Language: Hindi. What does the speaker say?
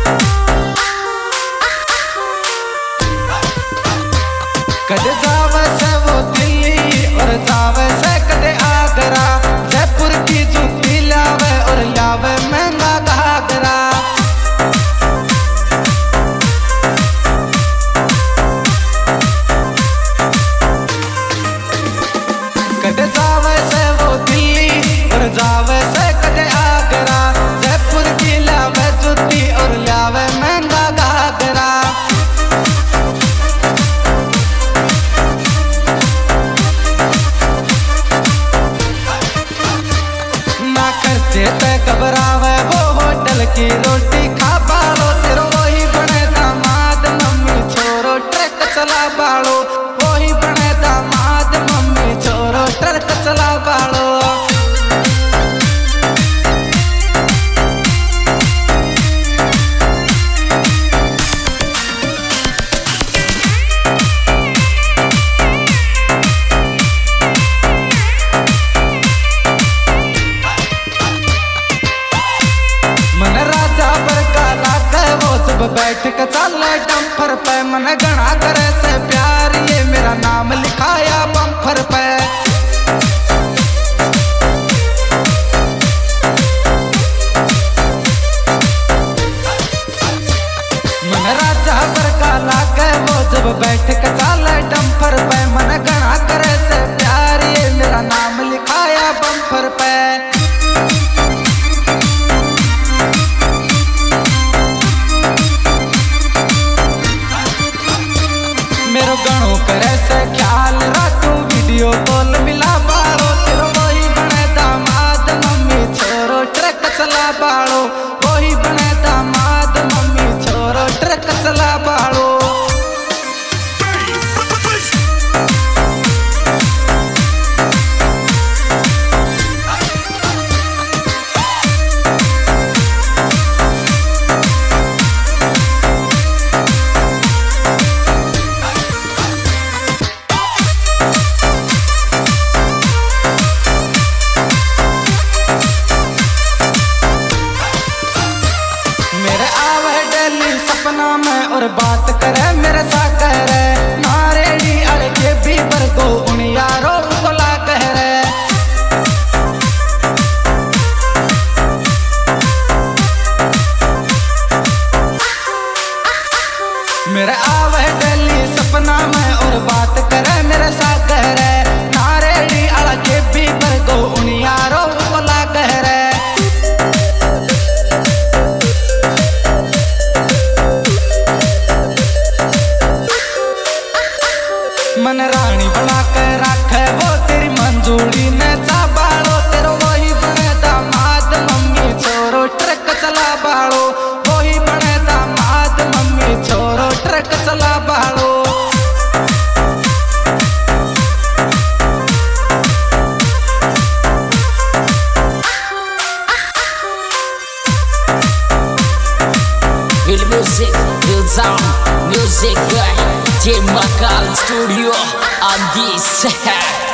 कदे जावे से वो दिल्ली और जावे से कदे आगरा, जयपुर की जूती लावे और लावे महंगा घाघरा। कदे जावे से वो दिल्ली और जावे से कदे आगरा, जयपुर की लावे जूती और लावे महंगा घाघरा। ते घबरावे वो होटल की रोटी खा बालो, तेरो वही बने दामाद मम्मी छोरो ट्रक चला बालो, वही बने दामाद मम्मी छोरो ट्रक चला बालो। बैठ के चले डंपर पे, मन गणा करे से प्यार, ये मेरा नाम लिखाया बम्पर पे। मन राजा पर का लागे वो जब बैठ के चले डंपर पे, मन गणा करे से प्यार, ये मेरा नाम लिखाया बम्पर पे। गणों करे से ख्याल रखू, वीडियो कॉल मिला बाड़ो, तेरो वही बने दामाद मम्मी छोरो ट्रक चला बाड़ो, वही बने दामाद मम्मी छोरो ट्रक चला बाड़ो। सपना में और बात करे मेरे साथ कह रहे, नारेड़ी अड़के भी बरगो उन यारों को ला कह रहे। मेरे आवे दिल्ली सपना में और बात करे मेरे साथ कह रहे, नारेड़ी अड़के भी बरगो उन यारों को ला कह रहे। मन रानी बना के रखे वो तेरी मंजूरी ने चाबाड़ो, तेरो वही बने दामाद मम्मी छोरो ट्रक चला बाड़ो, वही बने दामाद मम्मी छोरो ट्रक चला बाड़ो। Real music, real sound, music guy, Team Makal Studio on this.